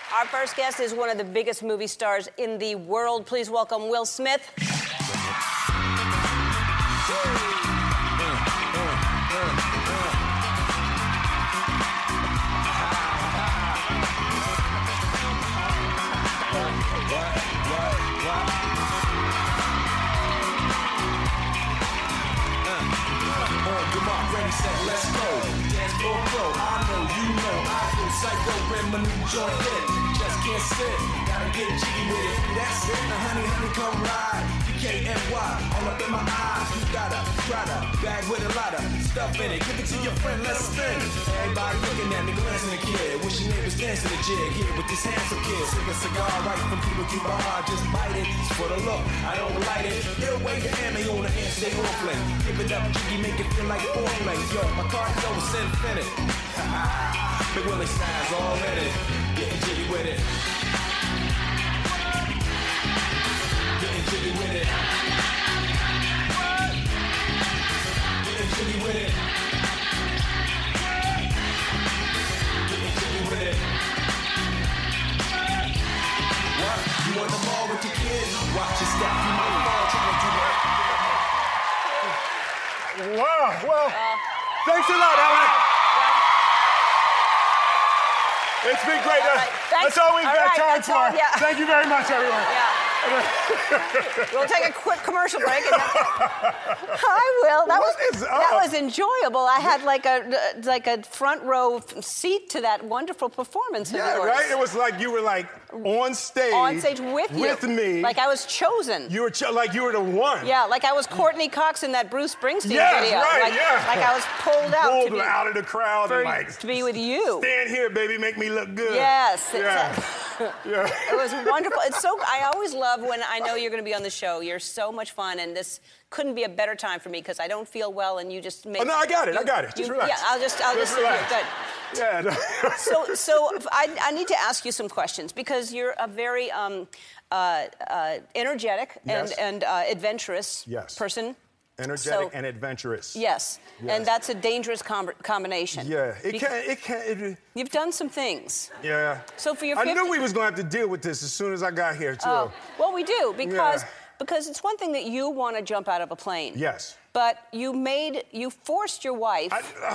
Our first guest is one of the biggest movie stars in the world. Please welcome Will Smith. Ready, set, let's go. Dance floor pro. I know, you know, I feel psycho when my new joint hit. Just can't sit, gotta get jiggy with it. That's it, now honey, come ride. DKNY, all up in my eyes. You gotta try to bag with a lot of stuff in it. Give it to your friend, let's spin. Everybody looking at me, glancing a kid. Wishing they was dancing a jig here with this handsome kid. Sip a cigar right from Cuba Cuba. Just bite it, it's for the look. I don't light it. It'll wait the hammer on the hand, stay on flame. Give it up, jiggy, make it feel like foreplay. Yo, my cardio is infinite. Big Willie style's all in it. Getting jiggy with it. Getting jiggy with it. Getting jiggy with it. Getting jiggy with it. What? You on the ball with your kids? Watch your step. You might fall trying to do that. Wow, well, thanks a lot, Alan. It's been great. That's all we've got time for. Yeah. Thank you very much, everyone. Yeah. We'll take a quick commercial break. And Hi, Will. That was enjoyable. I had like a front row seat to that wonderful performance of yours. Right? It was like you were like on stage. On stage with you. With me. Like I was chosen. You were like you were the one. Yeah, like I was Courtney Cox in that Bruce Springsteen yes, video. Right, like, yeah. Like I was pulled out out of the crowd and like to be with you. Stand here, baby, make me look good. Yes. Yeah. Yeah. It was wonderful. I always love when I know you're going to be on the show. You're so much fun, and this couldn't be a better time for me because I don't feel well, and you just make. Oh no, I got it. Just relax. Yeah, I'll just relax. Good. Yeah. So I need to ask you some questions because you're a very energetic and adventurous person. Energetic and adventurous. Yes, and that's a dangerous combination. Yeah, it can. You've done some things. Yeah. So for your I knew we was going to have to deal with this as soon as I got here, too. Oh, well, we do, because it's one thing that you want to jump out of a plane. Yes. But you forced your wife.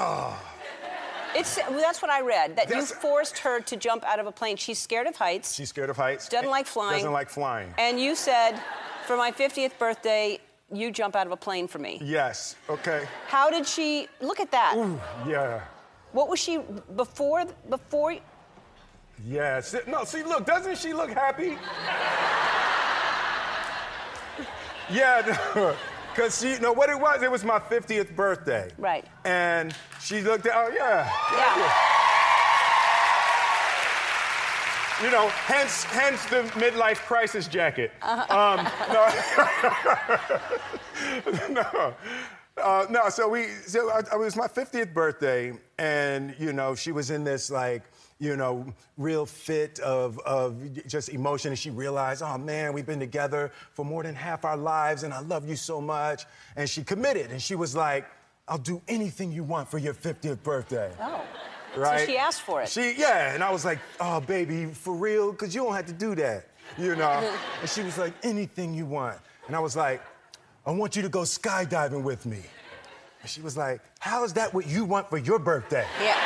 That's what I read, that you forced her to jump out of a plane. She's scared of heights. Doesn't like flying. And you said, for my 50th birthday, you jump out of a plane for me. Yes, okay. How did she, look at that. Ooh, yeah. What was she, before? Yeah, no, see, look, doesn't she look happy? Yeah, because she, what it was my 50th birthday. Right. And she looked at, yeah. You know, hence the midlife crisis jacket. No, so it was my 50th birthday, and, she was in this, real fit of just emotion, and she realized, oh, man, we've been together for more than half our lives, and I love you so much. And she committed, and she was like, I'll do anything you want for your 50th birthday. Oh. Right? So she asked for it. And I was like, oh, baby, for real? Because you don't have to do that, And she was like, anything you want. And I was like, I want you to go skydiving with me. And she was like, how is that what you want for your birthday?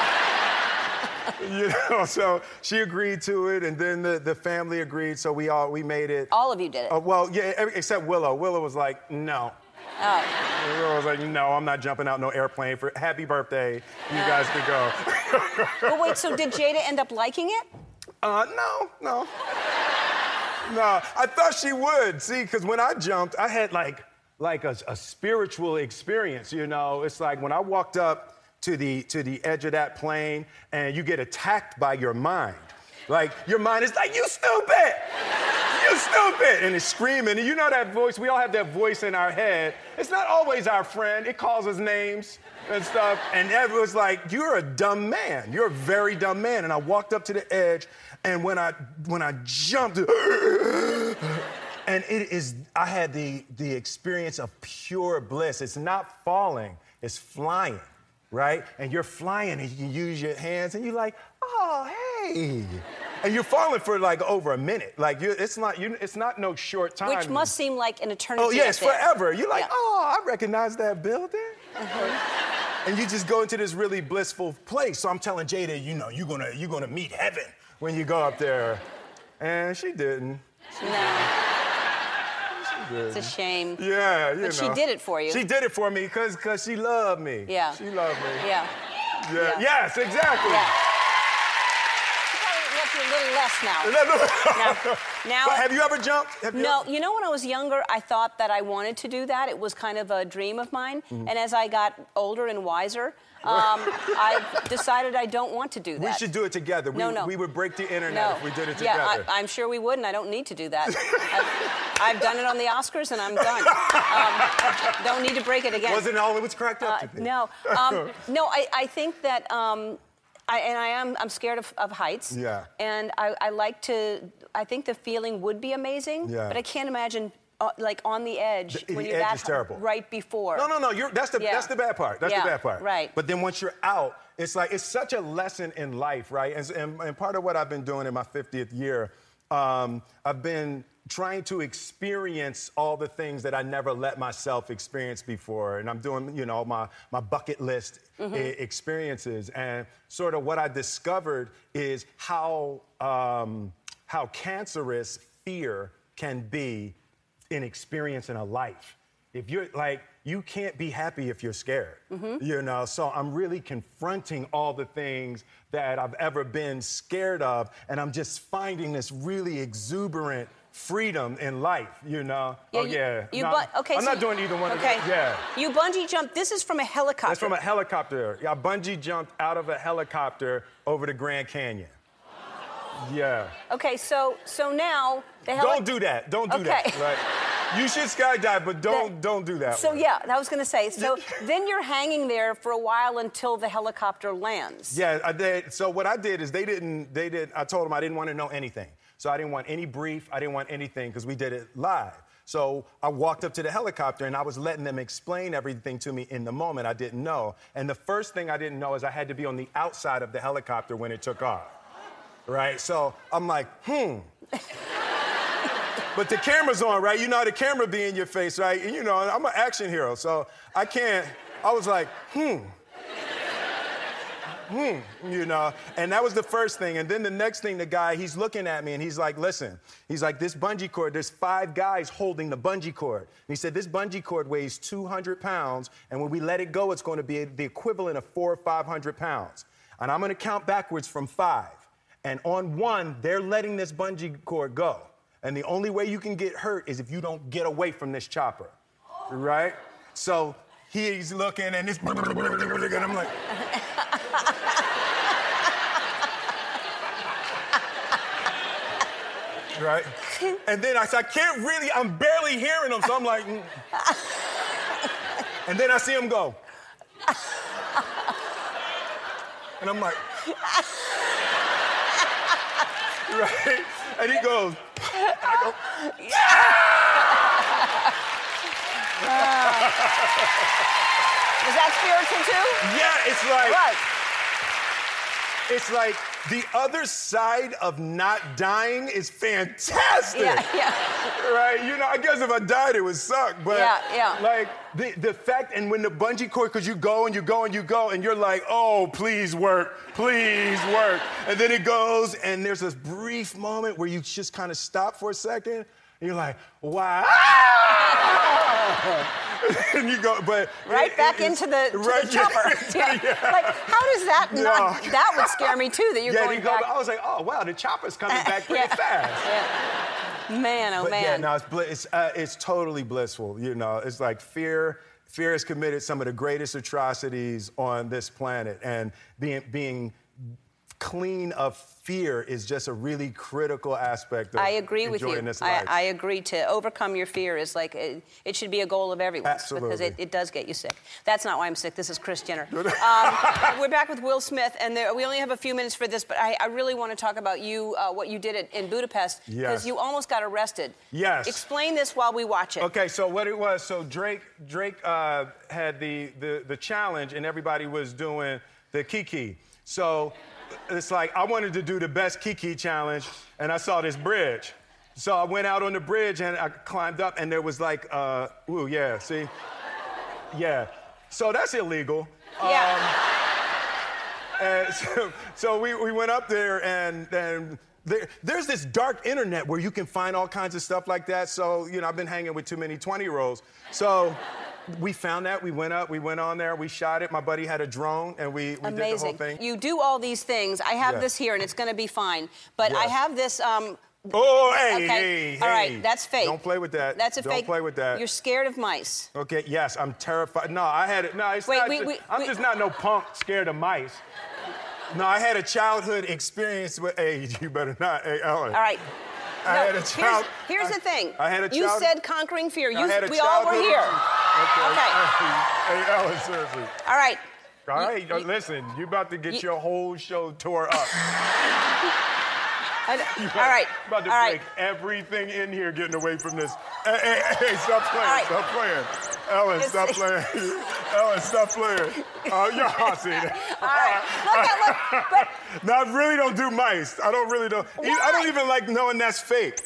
Yeah. So she agreed to it, and then the family agreed, so we made it. All of you did it? Well, yeah, except Willow. Willow was like, no. Oh. I was like, no, I'm not jumping out no airplane for happy birthday. You guys could go. But wait, so did Jada end up liking it? No. No, I thought she would. See, because when I jumped, I had like a spiritual experience, It's like when I walked up to the edge of that plane and you get attacked by your mind. Like, your mind is like, you stupid! You stupid! And it's screaming. And you know that voice, we all have that voice in our head. It's not always our friend. It calls us names and stuff. And it was like, you're a dumb man. You're a very dumb man. And I walked up to the edge, and when I jumped, and I had the experience of pure bliss. It's not falling, it's flying, right? And you're flying, and you can use your hands, and you're like, oh, hey. And you're falling for like over a minute. Like it's not no short time. Which must seem like an eternity. Oh yeah, it's forever. You're like, Yeah. oh, I recognize that building. And you just go into this really blissful place. So I'm telling Jada, you know, you're gonna meet heaven when you go up there. And she didn't. No. She didn't. It's a shame. Yeah, you know. But she did it for you. She did it for me because she loved me. Yeah. She loved me. Yeah. Yeah. Yes, exactly. Yeah. She probably left you a little less now. Now, But have you ever jumped? No, you know, when I was younger, I thought that I wanted to do that. It was kind of a dream of mine. Mm-hmm. And as I got older and wiser, I decided I don't want to do that. We should do it together. No. We would break the internet No. if we did it together. Yeah, I'm sure we would, and I don't need to do that. I've done it on the Oscars, and I'm done. Don't need to break it again. Wasn't all it was cracked up to be. No. No, I think that I'm scared of heights. Yeah. And I think the feeling would be amazing. Yeah. But I can't imagine like on the edge when The you're edge that is terrible. right before. No. That's the bad part. That's Yeah, the bad part. right. But then once you're out, it's like it's such a lesson in life, right? And part of what I've been doing in my 50th year, I've been trying to experience all the things that I never let myself experience before. And I'm doing, you know, my bucket list experiences. And sort of what I discovered is how cancerous fear can be in experiencing a life. If you're like, you can't be happy if you're scared, you know? So I'm really confronting all the things that I've ever been scared of, and I'm just finding this really exuberant freedom in life, you know? Yeah, I'm not doing either one of them. Yeah. You bungee jumped. This is from a helicopter. That's from a helicopter. I bungee jumped out of a helicopter over the Grand Canyon. Yeah. Okay, so now the Don't do that. Don't do that. Okay. Like, you should skydive, but don't do that. So one. yeah, I was going to say. So then you're hanging there for a while until the helicopter lands. Yeah, I did. So what I did is I told them I didn't want to know anything. So I didn't want any brief. I didn't want anything because we did it live. So I walked up to the helicopter and I was letting them explain everything to me in the moment. I didn't know. And the first thing I didn't know is I had to be on the outside of the helicopter when it took off. Right? So I'm like, But the camera's on, right? You know how the camera be in your face, right? And you know, I'm an action hero, so I was like, you know, and that was the first thing. And then the next thing, the guy, he's looking at me and he's like, listen, he's like, this bungee cord, there's 5 guys holding the bungee cord. And he said, this bungee cord weighs 200 pounds, and when we let it go, it's going to be the equivalent of 400 or 500 pounds. And I'm going to count backwards from 5. And on 1, they're letting this bungee cord go. And the only way you can get hurt is if you don't get away from this chopper, right? So he's looking and this, and I'm like, right? And then I said, I'm barely hearing him, so I'm like, And then I see him go. And I'm like, right? And he goes, I go, Was that spiritual too? yeah, it's like, Right. it's like the other side of not dying is fantastic. Yeah. Right? You know, I guess if I died, it would suck. But Yeah. like the fact, and when the bungee cord, because you go and you go and you go, and you're like, oh, please work. And then it goes, and there's this brief moment where you just kind of stop for a second, and you're like, wow. And you go, but Right back into the chopper. Yeah. Like, how does that not? That would scare me too. That you're going back. I was like, oh wow, the chopper's coming back pretty fast. Yeah. Man, oh But man. yeah, no, it's totally blissful. You know, it's like fear has committed some of the greatest atrocities on this planet, and being clean of fear is just a really critical aspect of I agree with you. enjoying this life. I agree. To overcome your fear is like it should be a goal of everyone. Absolutely. Because it does get you sick. That's not why I'm sick. This is Kris Jenner. We're back with Will Smith, and we only have a few minutes for this, but I really want to talk about you, what you did in Budapest, because Yes. you almost got arrested. Yes. Explain this while we watch it. Okay, so what it was, so Drake had the challenge, and everybody was doing the kiki. So it's like I wanted to do the best Kiki challenge, and I saw this bridge. So I went out on the bridge and I climbed up, and there was like, ooh, yeah, see? Yeah. So that's illegal. Yeah. And so we went up there, and there's this dark internet where you can find all kinds of stuff like that. So, you know, I've been hanging with too many 20-year-olds. So we found that, we went up, we went on there, we shot it. My buddy had a drone, and we did the whole thing. You do all these things. I have this here, and it's going to be fine. But I have this... Oh, hey, okay. hey. All right, that's fake. Don't play with that. That's a fake. Don't play with that. You're scared of mice. Okay, yes, I'm terrified. No, I had it. No, it's not. I'm just not no punk scared of mice. No, I had a childhood experience with. Hey, you better not. Hey, Ellen. All right. I had a child. Here's the thing. I had a child. You said conquering fear. I had a we all were here. Okay. Hey, Ellen, seriously. All right. All right, listen, you about to get your whole show tore up. All right. About to break everything in here getting away from this. Hey, stop playing. Right. Stop playing. Ellen, stop playing. Ellen, stop playing. Yeah, see that. All right. Look, but... No, I really don't do mice. I don't. Why? I don't even like knowing that's fake.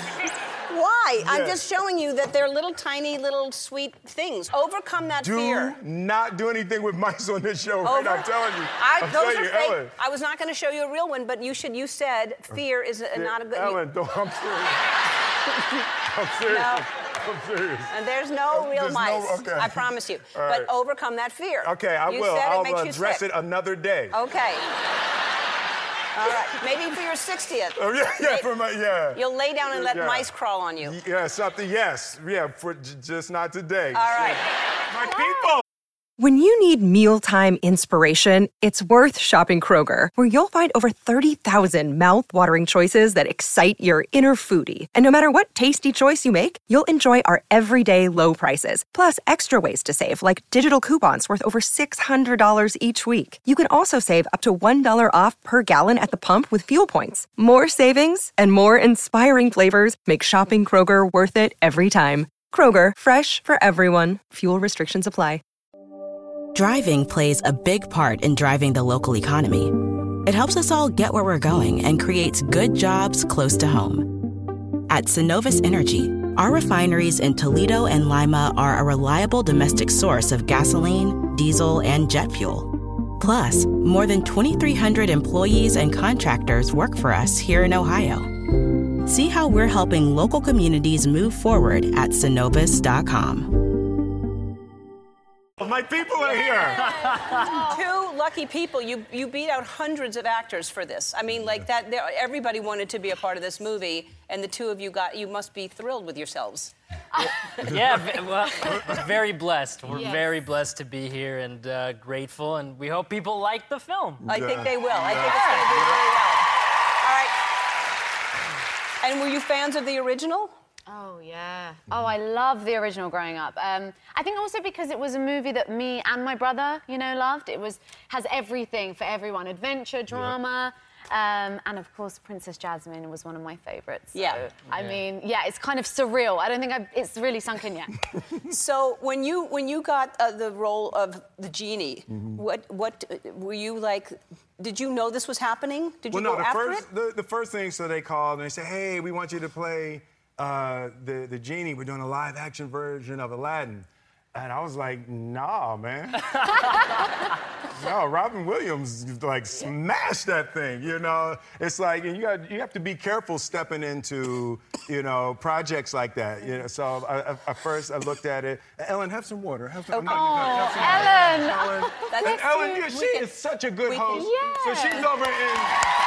Why? Yeah. I'm just showing you that they're little, tiny, little, sweet things. Overcome that fear. Do not do anything with mice on this show, right? I'm telling you. Those are fake. Ellen. I was not going to show you a real one, but you said fear is not a good... Ellen, I'm serious. I'm serious. No. I'm serious. And there's no real mice. Okay. I promise you. All right. But overcome that fear. Okay, I will. I'll address it another day. Okay. All right. Maybe for your 60th. Oh, yeah. You'll lay down and let mice crawl on you. Yeah, something, yes. Yeah, just not today. All right. My people. When you need mealtime inspiration, it's worth shopping Kroger, where you'll find over 30,000 mouth-watering choices that excite your inner foodie. And no matter what tasty choice you make, you'll enjoy our everyday low prices, plus extra ways to save, like digital coupons worth over $600 each week. You can also save up to $1 off per gallon at the pump with fuel points. More savings and more inspiring flavors make shopping Kroger worth it every time. Kroger, fresh for everyone. Fuel restrictions apply. Driving plays a big part in driving the local economy. It helps us all get where we're going and creates good jobs close to home. At Synovus Energy, our refineries in Toledo and Lima are a reliable domestic source of gasoline, diesel, and jet fuel. Plus, more than 2,300 employees and contractors work for us here in Ohio. See how we're helping local communities move forward at Synovus.com. My people are here. Two lucky people. You beat out hundreds of actors for this. I mean, like that. Everybody wanted to be a part of this movie, and the two of you you must be thrilled with yourselves. Yeah, well, very blessed. We're very blessed to be here and grateful, and we hope people like the film. I think they will. I think it's going to do really well. All right. And were you fans of the original? Oh, yeah. Oh, I love the original growing up. I think also because it was a movie that me and my brother, loved. It has everything for everyone. Adventure, drama, and of course, Princess Jasmine was one of my favorites. So, I mean, it's kind of surreal. I don't think it's really sunk in yet. So when you got the role of the genie, what were you like? Did you know this was happening? Did you go after it? The first thing, so they called and they said, hey, we want you to play the genie. We're doing a live action version of Aladdin. And I was like, nah, man. No, Robin Williams like smashed that thing, It's like, and you have to be careful stepping into, projects like that. So I first looked at it. Ellen, have some water. Have some, Ellen. And Ellen, she is such a good host. Yeah. So she's over in.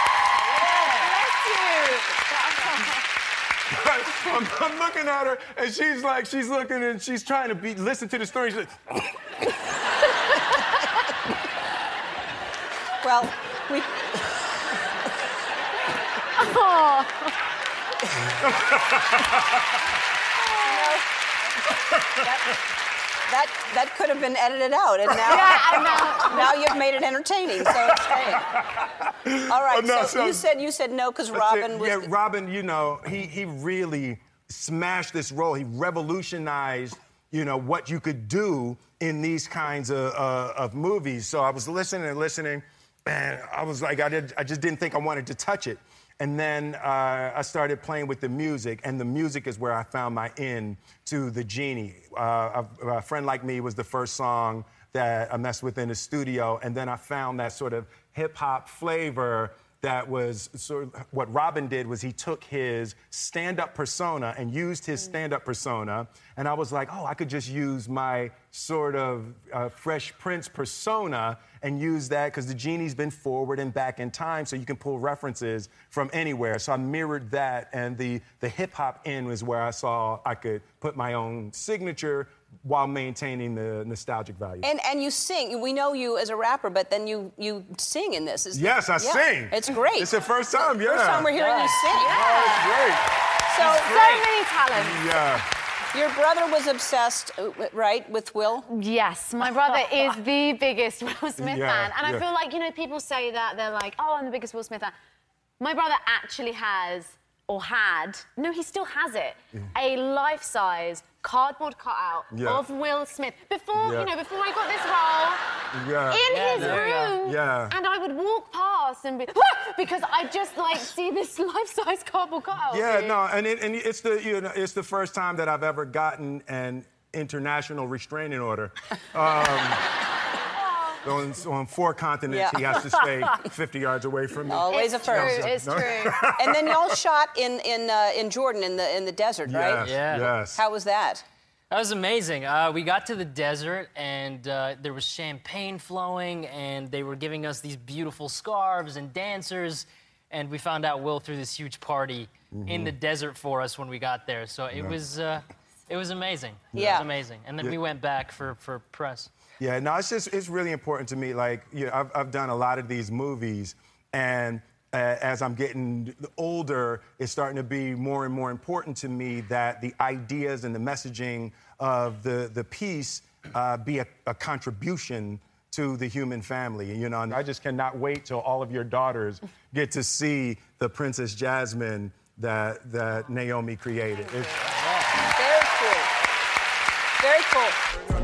I'm looking at her, and she's looking, and she's trying to listen to the story. She's like, well, we. That could have been edited out, and now you've made it entertaining. So it's great. All right. You said no because Robin was. Yeah, Robin. He really smashed this role. He revolutionized, what you could do in these kinds of movies. So I was listening, And I was like, I just didn't think I wanted to touch it. And then I started playing with the music, and the music is where I found my in to the Genie. A Friend Like Me was the first song that I messed with in the studio, and then I found that sort of hip-hop flavor that was sort of what Robin did was he took his stand-up persona and used his stand-up persona, and I was like, oh, I could just use my sort of Fresh Prince persona and use that because the Genie's been forward and back in time, so you can pull references from anywhere. So I mirrored that, and the hip-hop in was where I saw I could put my own signature while maintaining the nostalgic value. And you sing. We know you as a rapper, but then you sing in this. Yes, I sing. It's great. It's the first time, yeah. First time we're hearing you sing. Oh, it's great. So many talents. Yeah. Your brother was obsessed, right, with Will? Yes, my brother is the biggest Will Smith Yeah, fan. And yeah. I feel like, you know, people say that, they're like, oh, I'm the biggest Will Smith fan. My brother actually has, or had, no, he still has it, a life-size cardboard cutout of Will Smith. Before, you know, before I got this role, in his room, and I would walk past and be, because I just, like, see this life-size cardboard cutout. Yeah, no, and it's the, you know, it's the first time that I've ever gotten an international restraining order. On 4 continents, he has to stay 50 yards away from me. Always a first. It's true. And then y'all shot in Jordan in the desert, right? Yes. How was that? That was amazing. We got to the desert, and there was champagne flowing, and they were giving us these beautiful scarves and dancers, and we found out Will threw this huge party in the desert for us when we got there. So it was amazing. Yeah. It was amazing. And then we went back for press. Yeah, no, it's really important to me. Like, you know, I've done a lot of these movies, and as I'm getting older, it's starting to be more and more important to me that the ideas and the messaging of the piece be a contribution to the human family. You know, and I just cannot wait till all of your daughters get to see the Princess Jasmine that Naomi created. Very cool. Very cool.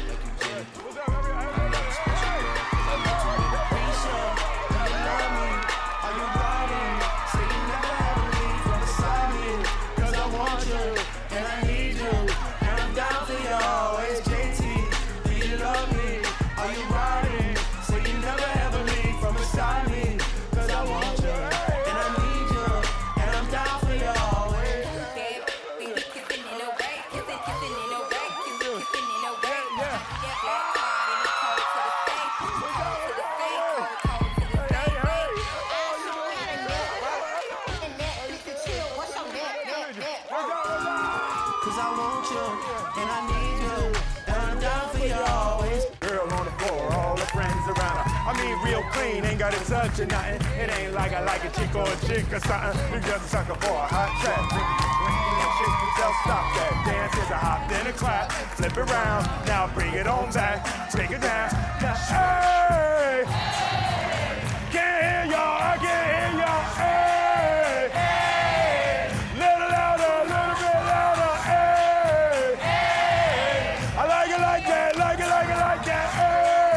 Ain't got a touch or nothing. It ain't like I like a chick or a chick or something. You just a sucker for a hot track. Shake yourself, stop that. Dance is a hop, then a clap. Flip it around, now bring it on back. Take it down. Hey! Can't hear y'all, I can't hear y'all. Hey! Hey! Little louder, a little bit louder. Hey! Hey! I like it like that, like it, like it, like that. Hey!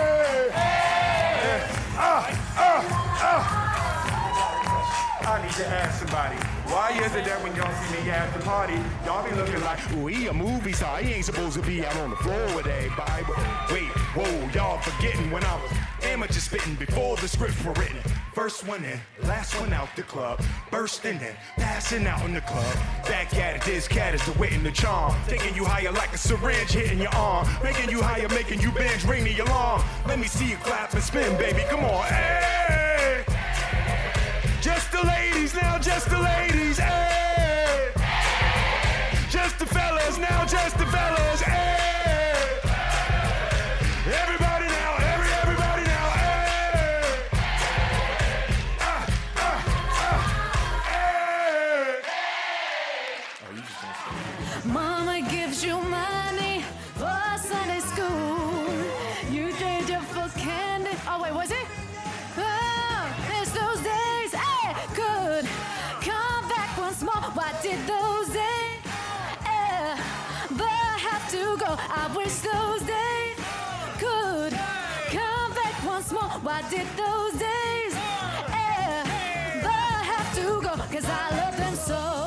I need to ask somebody, why is it that when y'all see me at the party, y'all be looking like, ooh, he a movie star, he ain't supposed to be out on the floor with everybody. Wait, whoa, y'all forgetting when I was amateur spitting before the scripts were written. First one in, last one out the club, bursting in, passing out in the club. Back at it, this cat is the wit and the charm, taking you higher like a syringe hitting your arm, making you higher, making you binge, ring the alarm. Let me see you clap and spin, baby, come on, hey! Just the ladies now, just the ladies, hey! Just the fellas now, just the fellas, hey! Everybody now, everybody now, hey! Hey! Mama gives you money for Sunday school. You trade your for candy. Oh wait, was it? Oh, it's those days. Hey, could come back once more. Why did those days ever have to go? I wish those days could come back once once more. Why did those days ever have to go? 'Cause I love them so.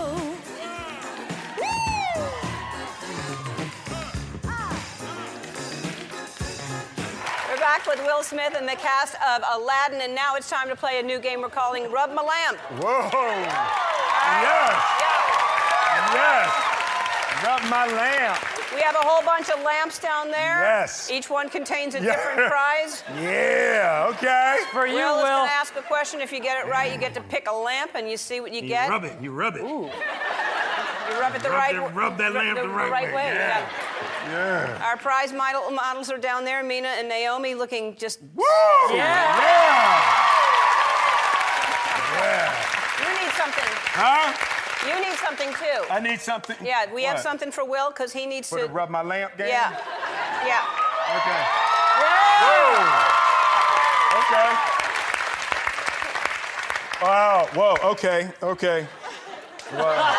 We're back with Will Smith and the cast of Aladdin, and now it's time to play a new game we're calling Rub My Lamp. Whoa. Yes. Yes. Rub my lamp. We have a whole bunch of lamps down there. Yes. Each one contains a different prize. Yeah, okay. For you, Will is Will. going to ask a question. If you get it right, you get to pick a lamp, and you see what you get. You rub it. You rub it. Ooh. You rub it the right way. Rub that lamp the right way. Yeah. Yeah. Our prize models are down there, Mina and Naomi, looking just... Woo! Yeah. Yeah. You need something. Huh? You need something, too. I need something. Yeah, we have What? something for Will, because he needs For to... the rub my lamp game? Yeah. Yeah. Okay. Whoa! Okay. Wow. Whoa. Okay. Okay. Wow.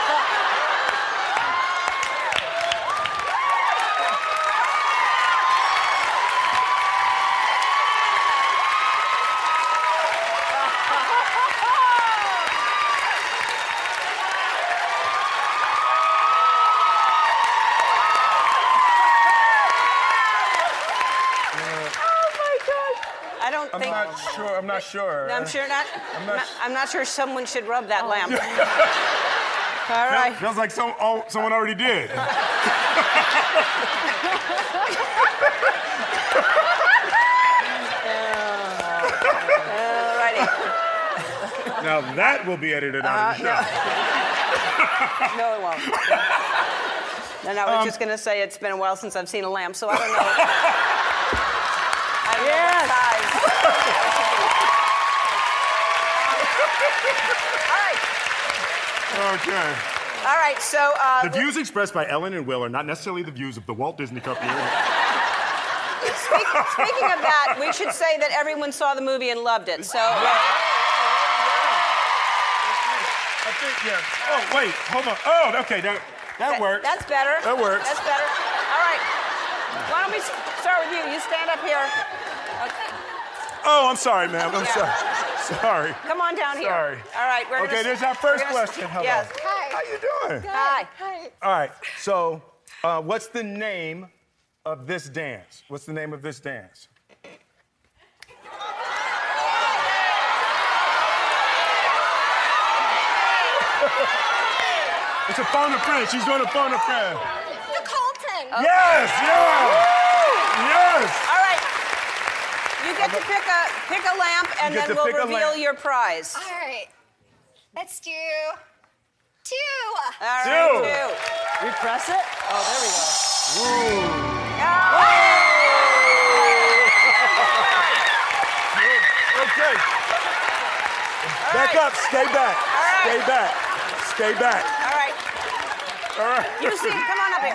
I don't think... I'm not sure. I'm sure not. I'm not sure someone should rub that lamp. Yeah. All right. Feels like someone already did. Alrighty. Now that will be edited out of the show. No, it won't. And I was just going to say it's been a while since I've seen a lamp, so I don't know. I don't know what size. All right. Okay. All right, so... The views expressed by Ellen and Will are not necessarily the views of the Walt Disney Company. Speaking of that, we should say that everyone saw the movie and loved it, so... I think, yeah. Oh, wait, hold on. Oh, okay, that works. That's better. That works. That's better. All right. Why don't we start with you? You stand up here. Okay. Oh, I'm sorry, ma'am. I'm sorry. Sorry. Come on down here. Sorry. All right. Okay, there's our first question. Hello. Yes. How you doing? Hi. All right, so what's the name of this dance? What's the name of this dance? It's a phone a friend. She's doing a phone a friend. The Colton. Yes, yes, yes. All right. You get to pick a lamp, and You get then to we'll pick a reveal lamp. your prize. All right. Let's do 2. All right, Two. We press it? Oh, there we go. Okay. Back up. Stay back. right. Stay back. Stay back. All right. All right. You see, come on up here.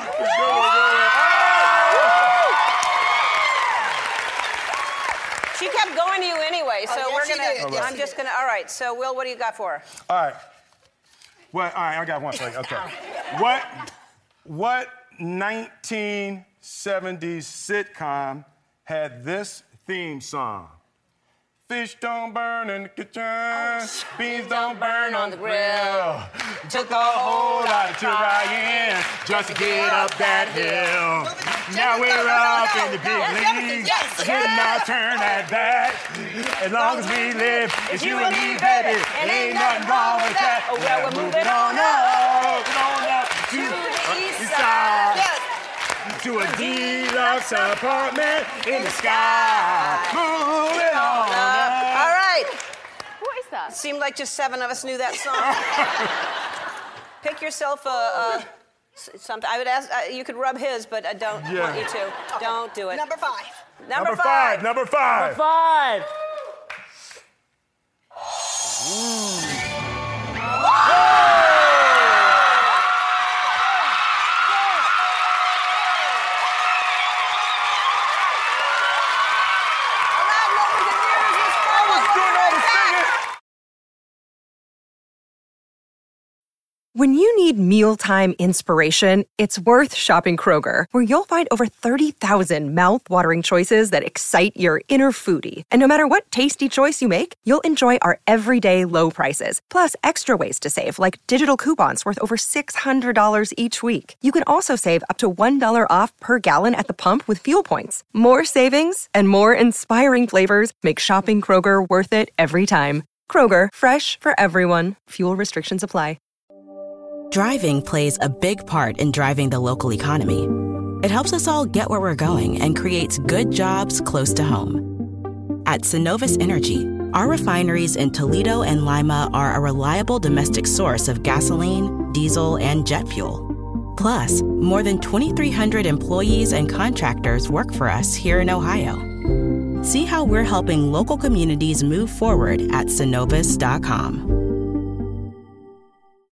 She kept going to you anyway, so yes, we're she gonna. did. Yes, I'm she just gonna. All right. So, Will, what do you got for her? All right. Well, all right, I got one for you. Okay. What 1970s sitcom had this theme song? Fish don't burn in the kitchen, beans don't burn on the grill. Took a whole lot of trying just to get up that hill. Now we're up in the big leagues, getting our turn at bat. As long as we live, it's you and me, baby. It ain't nothing wrong with that. Oh, well, we're moving on up to the east side. To a deluxe apartment in the sky. Moving on up. All right. What is that? Seemed like just 7 of us knew that song. Pick yourself something. I would ask. You could rub his, but I don't want you to. Don't do it. Number 5. Number 5. Number 5. 5. When you need mealtime inspiration, it's worth shopping Kroger, where you'll find over 30,000 mouth-watering choices that excite your inner foodie. And no matter what tasty choice you make, you'll enjoy our everyday low prices, plus extra ways to save, like digital coupons worth over $600 each week. You can also save up to $1 off per gallon at the pump with fuel points. More savings and more inspiring flavors make shopping Kroger worth it every time. Kroger, fresh for everyone. Fuel restrictions apply. Driving plays a big part in driving the local economy. It helps us all get where we're going and creates good jobs close to home. At Synovus Energy, our refineries in Toledo and Lima are a reliable domestic source of gasoline, diesel, and jet fuel. Plus, more than 2,300 employees and contractors work for us here in Ohio. See how we're helping local communities move forward at Synovus.com.